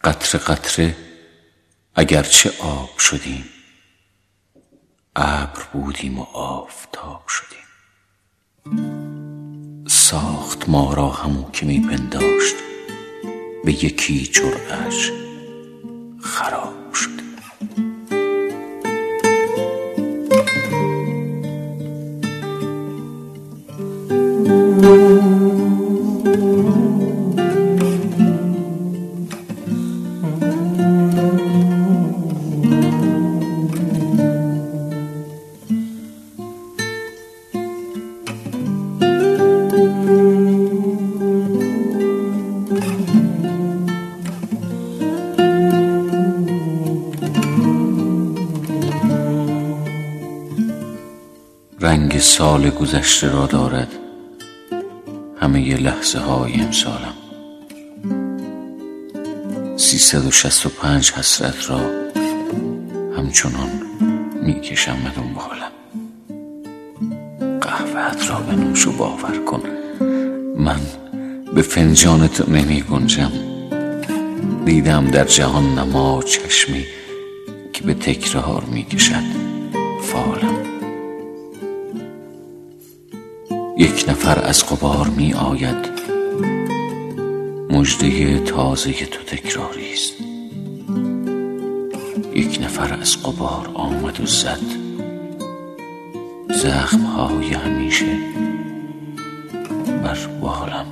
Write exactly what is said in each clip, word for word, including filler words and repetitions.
قطره قطره اگرچه آب شدیم، ابر بودیم و آفتاب شدیم. ساخت ما را همو که می پنداشت، به یکی جرعه‌اش خراب شدیم. رنگ سال گذشته را دارد همه ی لحظه های امسالم. سیصد و شصت و پنج حسرت را همچنان می کشم به دنبالم. قهوه‌ات را بنوش و باور کن من به فنجان تو نمی گنجم. دیدم در جهان نما چشمی که به تکرار می کشد فالم. یک نفر از غبار می آید، مژده تازه تو تکراری است. یک نفر از غبار آمد و زد زخم‌های همیشه بر بالم.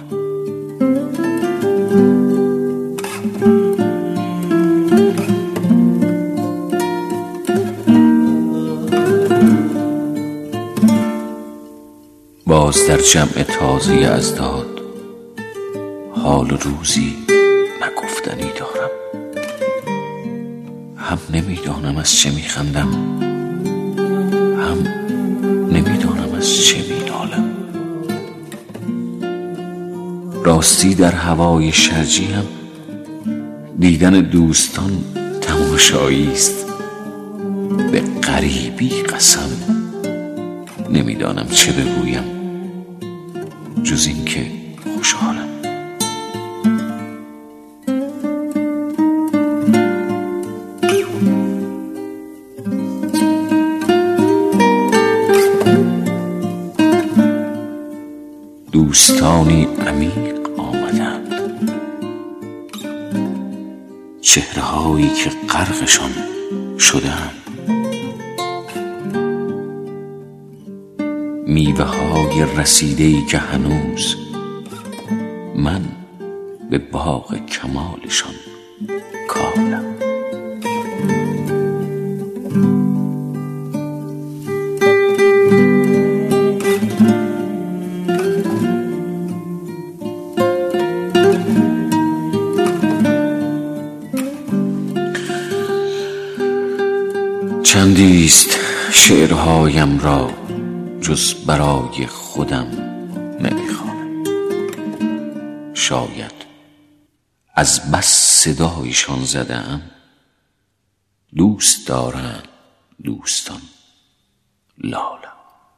باز در جمع تازه اضداد حال روزی نگفتنی دارم. هم نمیدانم از چه میخندم، هم نمیدانم از چه مینالم. راستی در هوای شرجی هم دیدن دوستان تماشایی است. به غریبی قسم نمیدانم چه بگویم جز این که خوشحالم. دوستانی عمیق آمدند، چهره‌هایی که غرقشان شدند. میوه های رسیده‌ای که هنوز من به باغ کمالشان کالم. چندیست شعرهایم را جز برای خودم نمیخوانم. شاید از بس صدایشان زده‌ام دوست دارند دوستان لالم.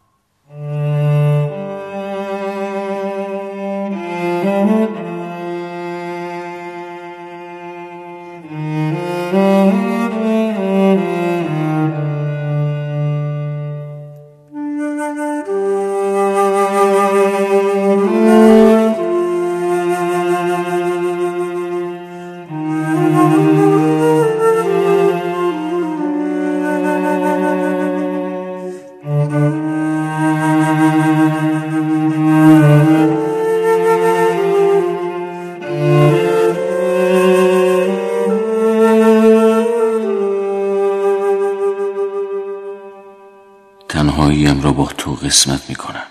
تنهاییم را با تو قسمت می کنم.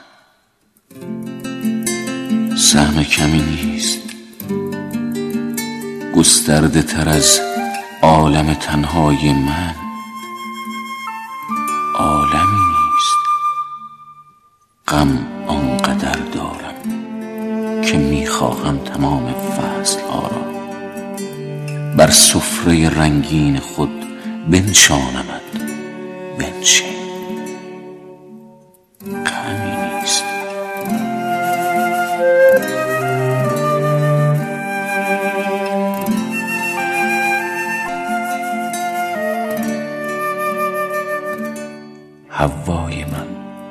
سهم کمی نیست، گسترده تر از عالم تنهای من عالمی نیست. غم آنقدر دارم که می خواهم تمام فصل ها را بر سفره رنگین خود بنشانمت. بنشین، غمی نیست. حوای من.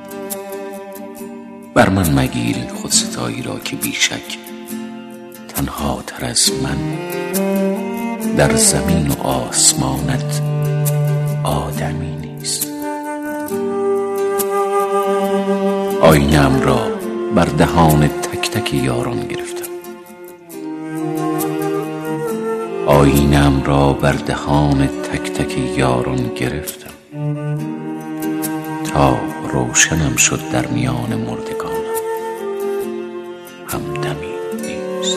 بر من مگیر این خودستایی را که بیشک تنها تر از من در زمین و آسمانت آدمی نیست. آینه‌ام را بر دهان تک تک یاران گرفتم، آینه‌ام را بر دهان تک تک یاران گرفتم تا روشنم شد در میان مردگانم همدمی نیست.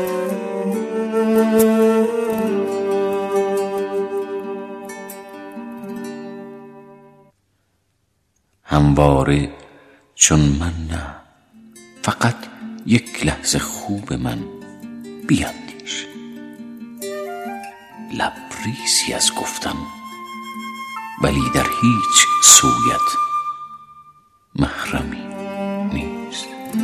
همواره چون من نه، فقط یک لحظه خوب من بیندیش. لبریزی از گفتن ولی در هیچ سویت محرمی نیست.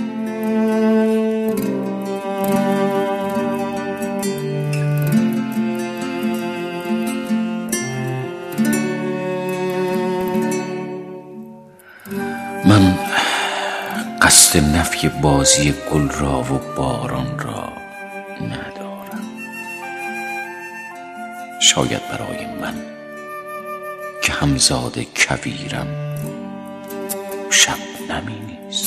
من قصد نفی بازی گل را و باران را ندارم. شاید برای من که همزاد کویرم شبنمی نیست.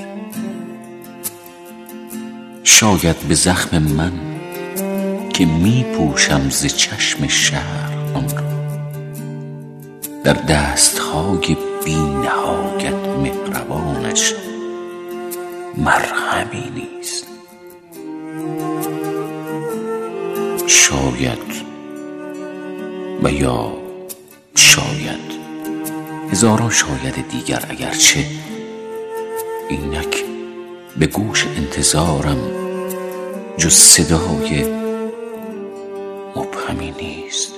شاید به زخم من که می پوشم ز چشم شهر آن را در دستهای بی نهایت مهربانش مرهمی نیست. شاید و یا شاید هزاران شاید دیگر، اگرچه اینک به گوش انتظارم جز صدای مبهمی نیست.